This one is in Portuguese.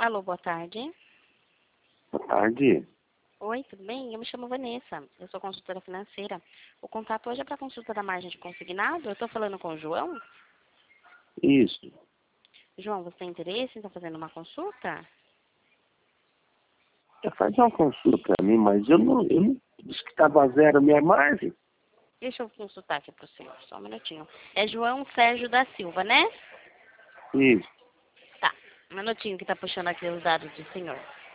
Alô, boa tarde. Boa tarde. Oi, tudo bem? Eu me chamo Vanessa, eu sou consultora financeira. O contato hoje é para consulta da margem de consignado. Eu estou falando com o João. Isso. João, você tem interesse em estar fazendo uma consulta? Faz uma consulta para mim, mas eu não disse que estava zero a minha margem. Deixa eu consultar aqui para o senhor, só um minutinho. É João Sérgio da Silva, né? Isso. Tá, um minutinho que está puxando aqui os dados do senhor.